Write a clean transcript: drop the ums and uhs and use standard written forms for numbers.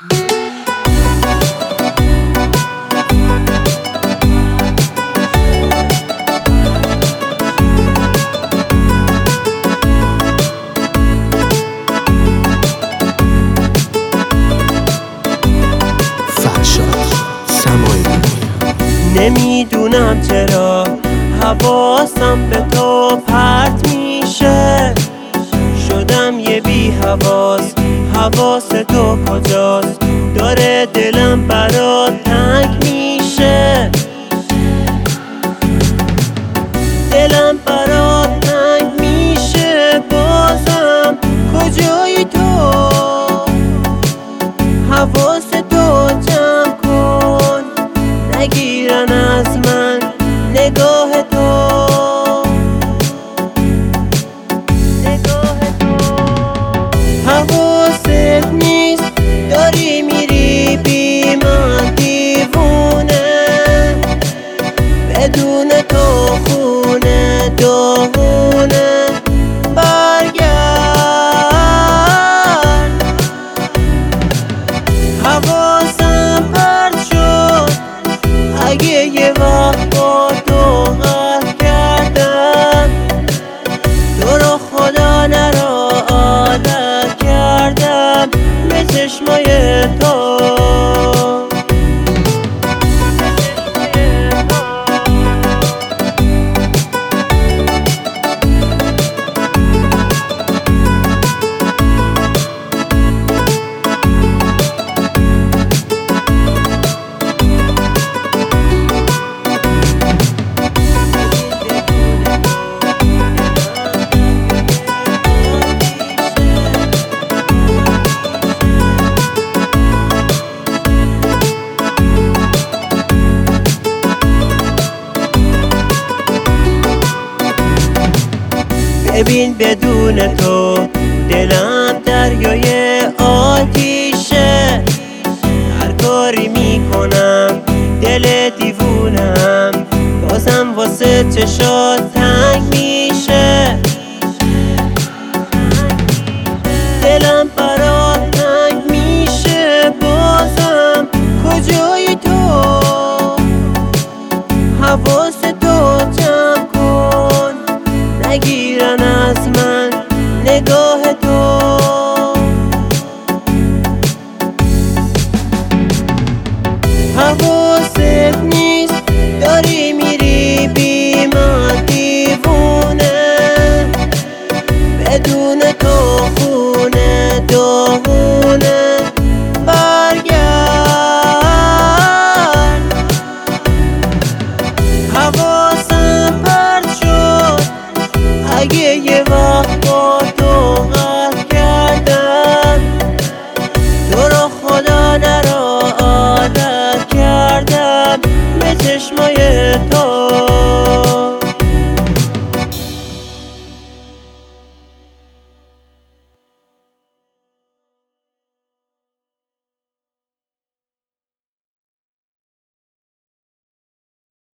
نمیدونم چرا حواسم به تو پرت میشه، شدم یه بی حواس. حواس تو کجاست؟ داره دلم برات تنگ میشه، دلم برات تنگ میشه. بازم کجایی تو؟ حواس تو جمع کن، نگیرن از من نگاه تو. حواست نیست، داری میری بی من دیوونه، بدون تو خونه داغونه. برگرد، حواسم پرت شد اگه یه وقت با تو قهر کردم. تو رو خدا نرا عادت کردم به چشمای تو. ببین بدون تو دلم دریای آتیشه، هر کاری میکنم دل دیوونم، بازم واسه چشات